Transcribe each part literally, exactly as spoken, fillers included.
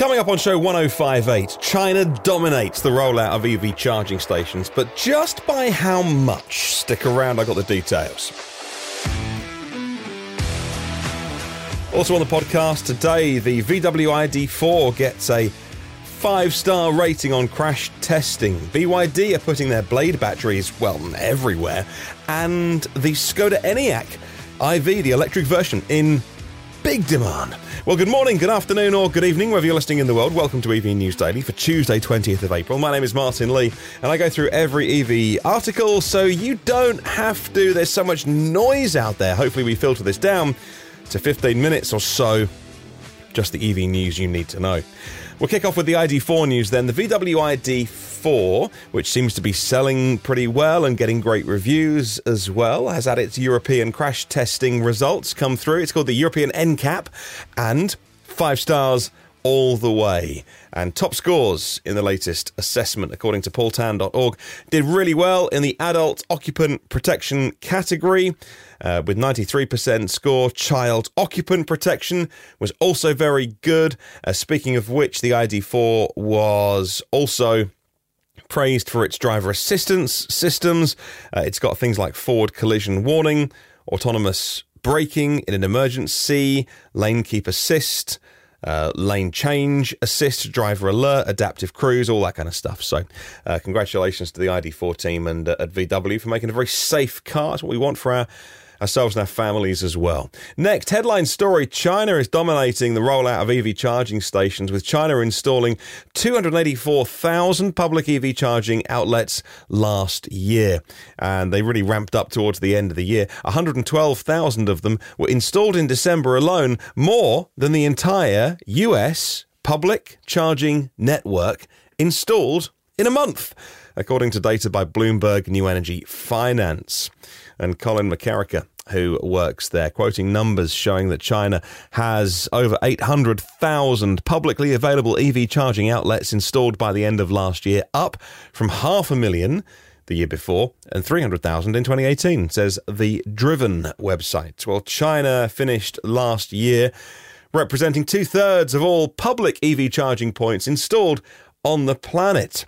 Coming up on show one oh five point eight, China dominates the rollout of E V charging stations, but just by how much? Stick around, I got the details. Also on the podcast today, the V W I D four gets a five-star rating on crash testing. B Y D are putting their Blade batteries, well, everywhere. And the Skoda Enyaq I V, the electric version, in big demand. Well, good morning, good afternoon, or good evening, wherever you're listening in the world. Welcome to E V News Daily for Tuesday, twentieth of April. My name is Martin Lee, and I go through every E V article so you don't have to. There's so much noise out there. Hopefully we filter this down to fifteen minutes or so. Just the E V news you need to know. We'll kick off with the I D four news then. The V W I D four, which seems to be selling pretty well and getting great reviews as well, has had its European crash testing results come through. It's called the European N CAP, and five stars all the way. And top scores in the latest assessment, according to paul tan dot org, did really well in the adult occupant protection category, uh, with ninety-three percent score. Child occupant protection was also very good. Uh, speaking of which, the I D four was also praised for its driver assistance systems. Uh, it's got things like forward collision warning, autonomous braking in an emergency, lane keep assist, Uh, lane change assist, driver alert, adaptive cruise, all that kind of stuff. So uh, congratulations to the I D four team and uh, at V W for making a very safe car. It's what we want for our ourselves and our families as well. Next, headline story: China is dominating the rollout of E V charging stations, with China installing two hundred eighty-four thousand public E V charging outlets last year. And they really ramped up towards the end of the year. one hundred twelve thousand of them were installed in December alone, more than the entire U S public charging network installed in a month, according to data by Bloomberg New Energy Finance. And Colin McCarricker, who works there, quoting numbers showing that China has over eight hundred thousand publicly available E V charging outlets installed by the end of last year, up from half a million the year before and three hundred thousand in twenty eighteen, says the Driven website. Well, China finished last year representing two-thirds of all public E V charging points installed on the planet.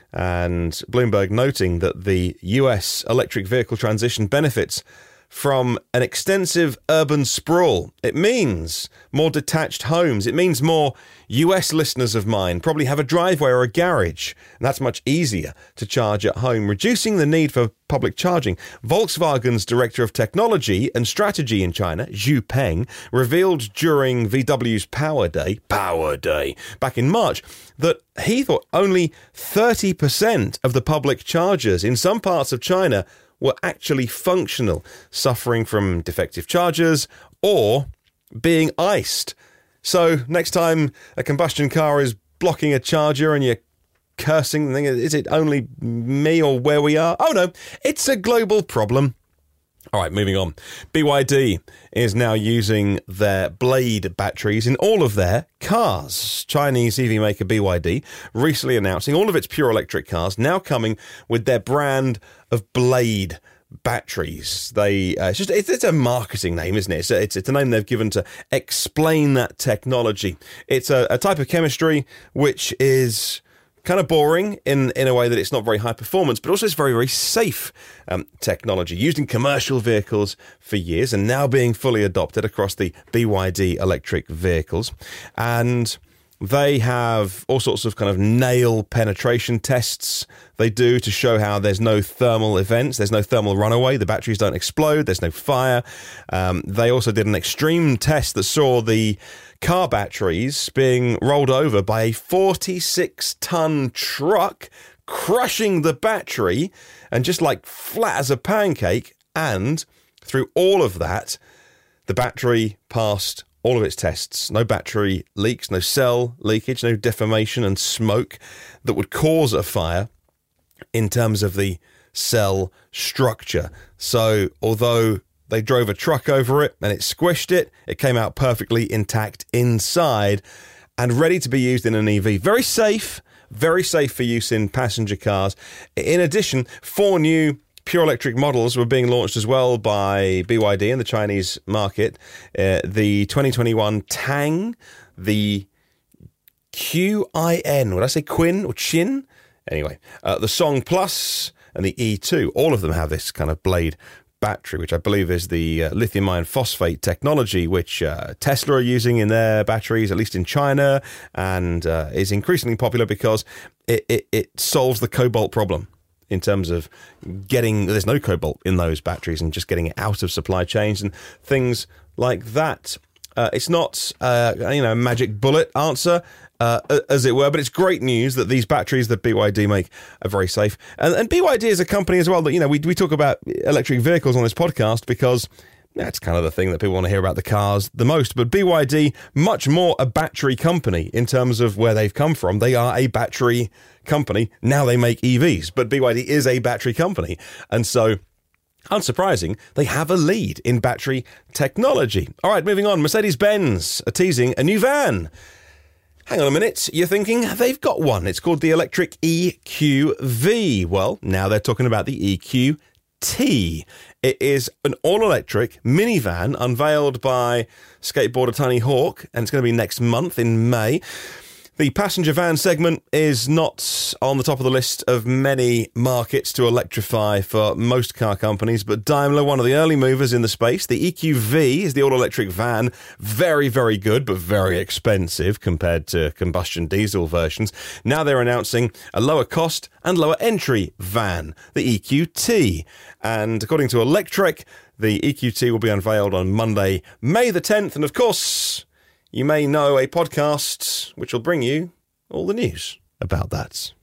And Bloomberg noting that the U S electric vehicle transition benefits from an extensive urban sprawl. It means more detached homes. It means more U S listeners of mine probably have a driveway or a garage, and that's much easier to charge at home, reducing the need for public charging. Volkswagen's Director of Technology and Strategy in China, Zhu Peng, revealed during V W's Power Day, Power Day, back in March, that he thought only thirty percent of the public chargers in some parts of China were actually functional, suffering from defective chargers or being iced. So next time a combustion car is blocking a charger and you're cursing, is it only me or where we are? Oh no, it's a global problem. All right, moving on. B Y D is now using their Blade batteries in all of their cars. Chinese E V maker B Y D recently announcing all of its pure electric cars now coming with their brand of Blade batteries. They uh, it's just it's, it's a marketing name, isn't it? It's a, it's, it's a name they've given to explain that technology. It's a, a type of chemistry which is kind of boring in, in a way that it's not very high performance, but also it's very, very safe um, technology used in commercial vehicles for years and now being fully adopted across the B Y D electric vehicles. And they have all sorts of kind of nail penetration tests they do to show how there's no thermal events, there's no thermal runaway, the batteries don't explode, there's no fire. Um, they also did an extreme test that saw the car batteries being rolled over by a forty-six ton truck, crushing the battery and just like flat as a pancake. And through all of that, the battery passed all of its tests. No battery leaks, no cell leakage, no deformation and smoke that would cause a fire in terms of the cell structure. So although they drove a truck over it and it squished it, it came out perfectly intact inside and ready to be used in an E V. Very safe, very safe for use in passenger cars. In addition, four new pure electric models were being launched as well by B Y D in the Chinese market. Uh, the twenty twenty-one Tang, the Q I N. Would I say Quin or Chin? Anyway, uh, the Song Plus and the E two, all of them have this kind of blade battery, which I believe is the uh, lithium iron phosphate technology, which uh, Tesla are using in their batteries, at least in China, and uh, is increasingly popular because it, it, it solves the cobalt problem in terms of getting, there's no cobalt in those batteries and just getting it out of supply chains and things like that. Uh, it's not, uh, you know, a magic bullet answer, uh, as it were, but it's great news that these batteries that B Y D make are very safe. And, and B Y D is a company as well that, you know, we we talk about electric vehicles on this podcast because that's kind of the thing that people want to hear about the cars the most. But B Y D, much more a battery company in terms of where they've come from. They are a battery company. Now they make E Vs, but B Y D is a battery company. And so, unsurprising, they have a lead in battery technology. All right, moving on. Mercedes-Benz are teasing a new van. Hang on a minute. You're thinking they've got one. It's called the electric E Q V. Well, now they're talking about the E Q T. It is an all-electric minivan unveiled by skateboarder Tony Hawk, and it's going to be next month in May. The passenger van segment is not on the top of the list of many markets to electrify for most car companies, but Daimler, one of the early movers in the space, the E Q V is the all-electric van. Very, very good, but very expensive compared to combustion diesel versions. Now they're announcing a lower cost and lower entry van, the E Q T. And according to Electrek, the E Q T will be unveiled on Monday, May the tenth. And of course, you may know a podcast which will bring you all the news about that.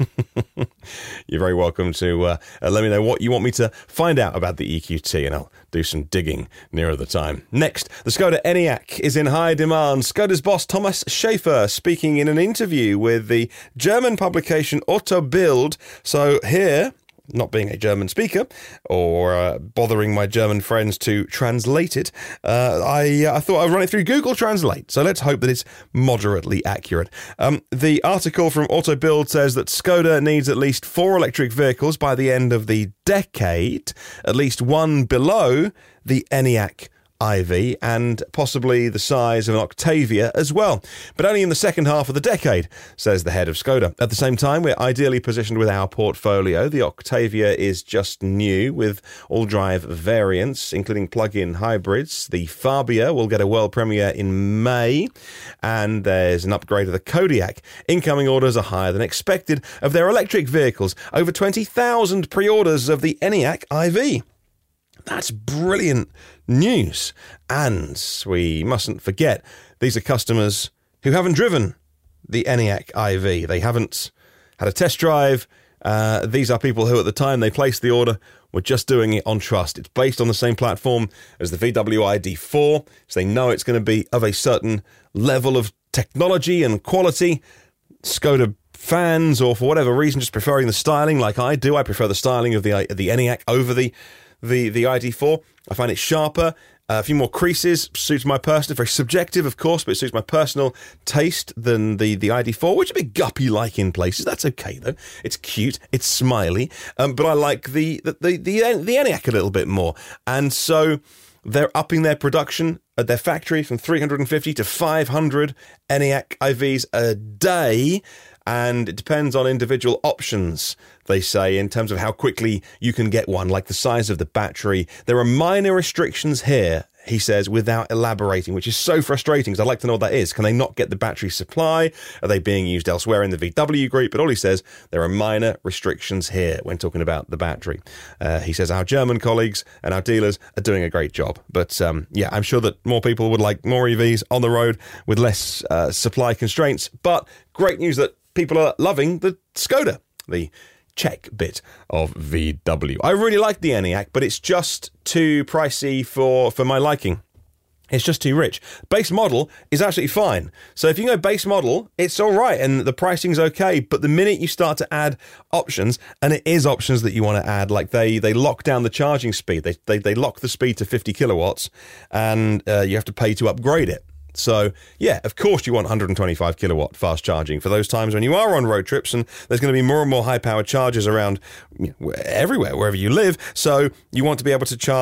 You're very welcome to uh, uh, let me know what you want me to find out about the E Q T, and I'll do some digging nearer the time. Next, the Skoda Enyaq is in high demand. Skoda's boss Thomas Schaefer speaking in an interview with the German publication Auto Bild. So here, not being a German speaker or uh, bothering my German friends to translate it, uh, I uh, I thought I'd run it through Google Translate. So let's hope that it's moderately accurate. Um, the article from Auto Bild says that Skoda needs at least four electric vehicles by the end of the decade, at least one below the Enyaq I V, and possibly the size of an Octavia as well, but only in the second half of the decade, says the head of Skoda. At the same time, we're ideally positioned with our portfolio. The Octavia is just new with all-drive variants, including plug-in hybrids. The Fabia will get a world premiere in May, and there's an upgrade of the Kodiaq. Incoming orders are higher than expected of their electric vehicles. Over twenty thousand pre-orders of the Enyaq I V. That's brilliant news. And we mustn't forget, these are customers who haven't driven the Enyaq I V. They haven't had a test drive. Uh, these are people who, at the time they placed the order, were just doing it on trust. It's based on the same platform as the V W I D four, so they know it's going to be of a certain level of technology and quality. Skoda fans, or for whatever reason, just preferring the styling like I do. I prefer the styling of the the Enyaq over the The the I D four. I find it sharper, uh, a few more creases, suits my personal, very subjective of course, but it suits my personal taste than the, the I D four, which is a bit guppy-like in places. That's okay though. It's cute, it's smiley, um, but I like the the, the, the, the Enyaq a little bit more. And so they're upping their production at their factory from three hundred fifty to five hundred Enyaq I Vs a day. And it depends on individual options, they say, in terms of how quickly you can get one, like the size of the battery. There are minor restrictions here, he says, without elaborating, which is so frustrating because I'd like to know what that is. Can they not get the battery supply? Are they being used elsewhere in the V W group? But all he says, there are minor restrictions here when talking about the battery. Uh, he says our German colleagues and our dealers are doing a great job. But um, yeah, I'm sure that more people would like more E Vs on the road with less uh, supply constraints. But great news that people are loving the Skoda, the Czech bit of V W. I really like the Enyaq, but it's just too pricey for, for my liking. It's just too rich. Base model is absolutely fine. So if you go base model, it's all right, and the pricing's okay. But the minute you start to add options, and it is options that you want to add, like they they lock down the charging speed. They they, they lock the speed to fifty kilowatts, and uh, you have to pay to upgrade it. So, yeah, of course you want one hundred twenty-five kilowatt fast charging for those times when you are on road trips, and there's going to be more and more high-powered chargers around you know, everywhere, wherever you live. So you want to be able to charge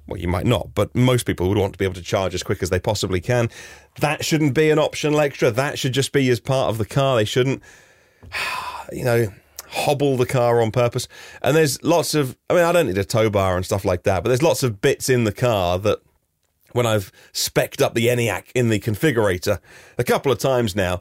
well, you might not, but most people would want to be able to charge as quick as they possibly can. That shouldn't be an optional extra. That should just be as part of the car. They shouldn't, you know, hobble the car on purpose. And there's lots of, I mean, I don't need a tow bar and stuff like that, but there's lots of bits in the car that when I've spec'd up the ENIAC in the configurator a couple of times now,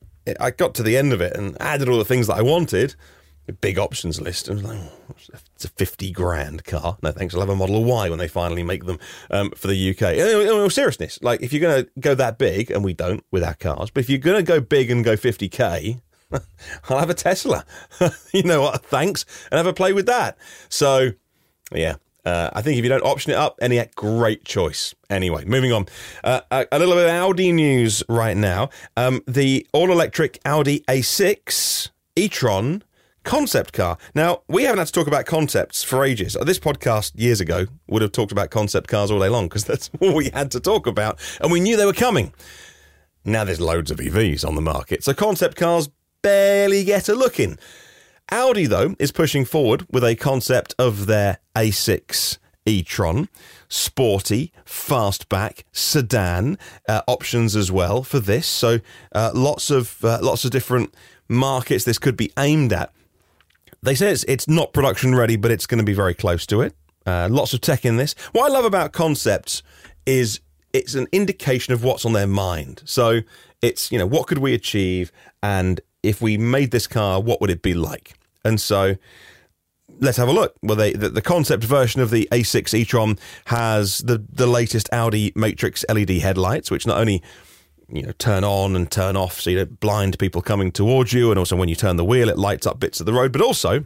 I got to the end of it and added all the things that I wanted. A big options list. And I was like, oh, it's a fifty grand car. No thanks, I'll have a Model Y when they finally make them um, for the U K. In all seriousness, like if you're going to go that big, and we don't with our cars, but if you're going to go big and go fifty K, I'll have a Tesla. You know what? Thanks. And have a play with that. So, yeah. Uh, I think if you don't option it up, ENIAC, great choice. Anyway, moving on. Uh, a, a little bit of Audi news right now. Um, the all-electric Audi A six e-tron concept car. Now, we haven't had to talk about concepts for ages. This podcast years ago would have talked about concept cars all day long because that's all we had to talk about, and we knew they were coming. Now there's loads of E Vs on the market, so concept cars barely get a look in. Audi, though, is pushing forward with a concept of their A six e-tron, sporty, fastback, sedan uh, options as well for this. So uh, lots of uh, lots of different markets this could be aimed at. They say it's, it's not production ready, but it's going to be very close to it. Uh, lots of tech in this. What I love about concepts is it's an indication of what's on their mind. So it's, you know, what could we achieve? And if we made this car, what would it be like? And so let's have a look. Well, they, the, the concept version of the A six e-tron has the, the latest Audi Matrix L E D headlights, which not only, you know, turn on and turn off so you don't blind people coming towards you, and also when you turn the wheel, it lights up bits of the road, but also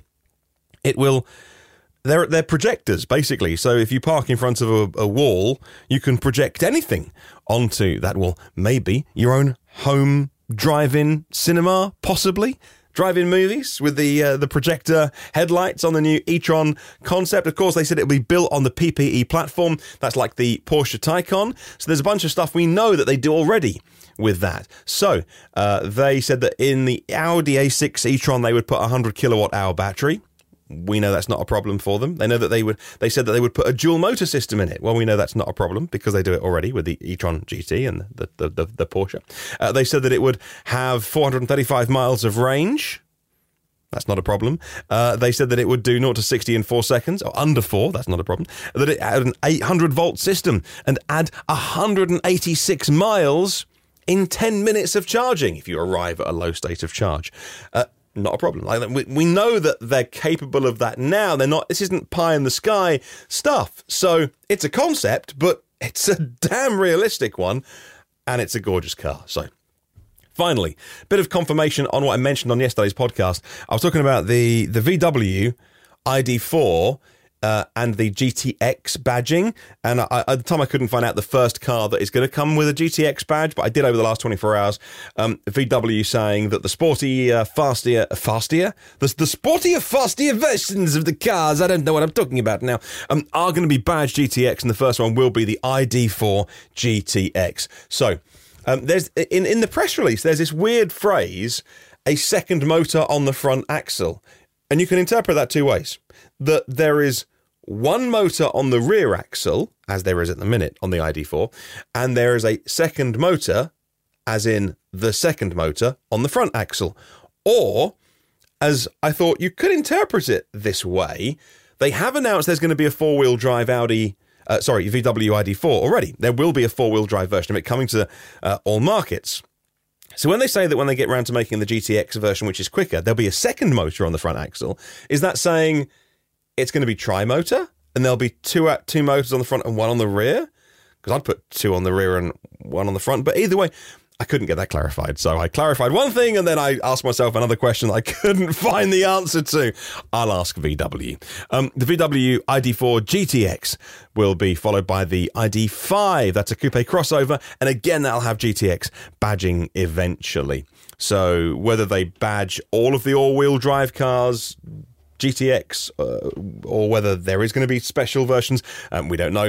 it will... They're, they're projectors, basically. So if you park in front of a, a wall, you can project anything onto that wall. Maybe your own home drive-in cinema, possibly. Drive-in movies with the uh, the projector headlights on the new e-tron concept. Of course, they said it will be built on the P P E platform. That's like the Porsche Taycan. So there's a bunch of stuff we know that they do already with that. So uh, they said that in the Audi A six e-tron, they would put a one hundred kilowatt hour battery. We know that's not a problem for them. They know that they would. They said that they would put a dual motor system in it. Well, we know that's not a problem because they do it already with the e-tron G T and the the, the, the Porsche. Uh, they said that it would have four hundred thirty-five miles of range. That's not a problem. Uh, they said that it would do zero to sixty in four seconds, or under four. That's not a problem. That it had an eight hundred volt system and add one hundred eighty-six miles in ten minutes of charging if you arrive at a low state of charge. Uh, Not a problem. Like we, we know that they're capable of that now. They're not. This isn't pie in the sky stuff. So it's a concept, but it's a damn realistic one, and it's a gorgeous car. So finally, bit of confirmation on what I mentioned on yesterday's podcast. I was talking about the the V W I D four. Uh, and the G T X badging. And I, at the time, I couldn't find out the first car that is going to come with a G T X badge, but I did over the last twenty-four hours. Um, V W saying that the sporty, uh, fastier, fastier? The, the sportier, fastier versions of the cars, I don't know what I'm talking about now, um, are going to be badged G T X, and the first one will be the I D four G T X. So, um, there's in, in the press release, there's this weird phrase, a second motor on the front axle. And you can interpret that two ways. That there is one motor on the rear axle, as there is at the minute on the I D four, and there is a second motor, as in the second motor, on the front axle. Or, as I thought you could interpret it this way, they have announced there's going to be a four-wheel drive Audi, uh, sorry, V W I D four already. There will be a four-wheel drive version of it coming to uh, all markets. So when they say that when they get round to making the G T X version, which is quicker, there'll be a second motor on the front axle, is that saying it's going to be tri-motor, and there'll be two uh, two motors on the front and one on the rear? Because I'd put two on the rear and one on the front. But either way, I couldn't get that clarified. So I clarified one thing, and then I asked myself another question that I couldn't find the answer to. I'll ask V W. Um, the V W I D four G T X will be followed by the I D five. That's a coupe crossover. And again, that'll have G T X badging eventually. So whether they badge all of the all-wheel drive cars G T X, uh, or whether there is going to be special versions, um, we don't know.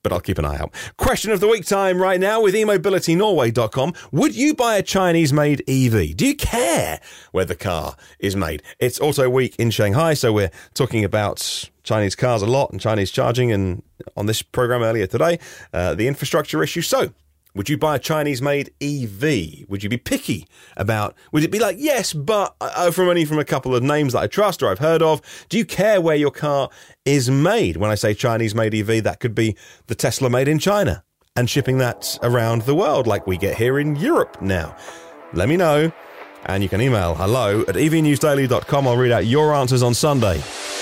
but I'll keep an eye out. Question of the week time right now with e mobility norway dot com. Would you buy a Chinese-made E V? Do you care where the car is made? It's Auto Week in Shanghai, so we're talking about Chinese cars a lot and Chinese charging, and on this program earlier today, uh, the infrastructure issue. So, would you buy a Chinese-made E V? Would you be picky about, would it be like, yes, but uh, from only from a couple of names that I trust or I've heard of? Do you care where your car is made? When I say Chinese-made E V, that could be the Tesla made in China and shipping that around the world like we get here in Europe now. Let me know, and you can email hello at e v news daily dot com. I'll read out your answers on Sunday.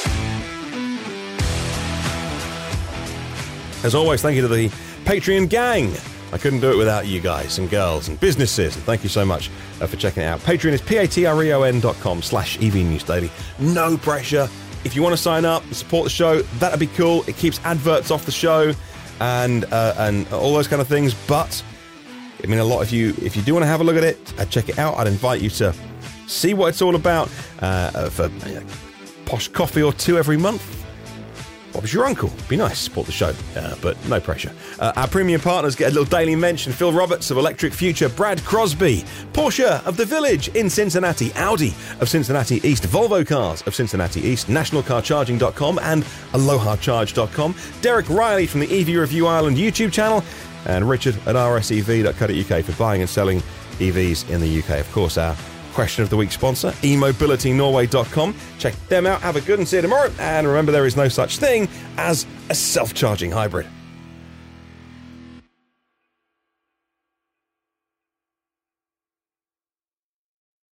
As always, thank you to the Patreon gang. I couldn't do it without you guys and girls and businesses. And thank you so much uh, for checking it out. Patreon is patreon dot com slash evnewsdaily. No pressure. If you want to sign up and support the show, that'd be cool. It keeps adverts off the show and uh, and all those kind of things. But I mean, a lot of you, if you do want to have a look at it, uh, check it out. I'd invite you to see what it's all about uh, for a posh coffee or two every month. Bob's your uncle. Be nice, support the show, uh, but no pressure. Uh, our premium partners get a little daily mention. Phil Roberts of Electric Future, Brad Crosby, Porsche of The Village in Cincinnati, Audi of Cincinnati East, Volvo Cars of Cincinnati East, national car charging dot com and aloha charge dot com, Derek Riley from the E V Review Ireland YouTube channel, and Richard at r s e v dot co dot u k for buying and selling E Vs in the U K. Of course, our Question of the Week sponsor, e mobility norway dot com. Check them out. Have a good and see you tomorrow. And remember, there is no such thing as a self-charging hybrid.